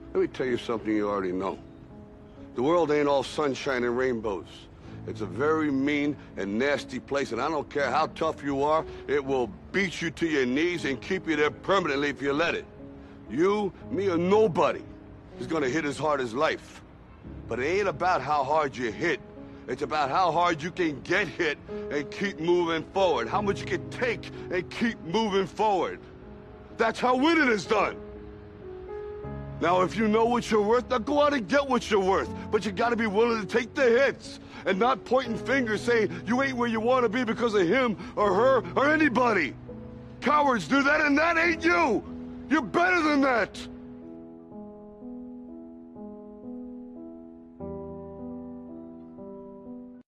Let me tell you something you already know. The world ain't all sunshine and rainbows. It's a very mean and nasty place, and I don't care how tough you are, it will beat you to your knees and keep you there permanently if you let it. You, me, or nobody is gonna hit as hard as life. But it ain't about how hard you hit. It's about how hard you can get hit and keep moving forward. How much you can take and keep moving forward. That's how winning is done. Now, if you know what you're worth, now go out and get what you're worth. But you gotta be willing to take the hits and not pointing fingers saying you ain't where you want to be because of him or her or anybody. Cowards do that, and that ain't you. You're better than that.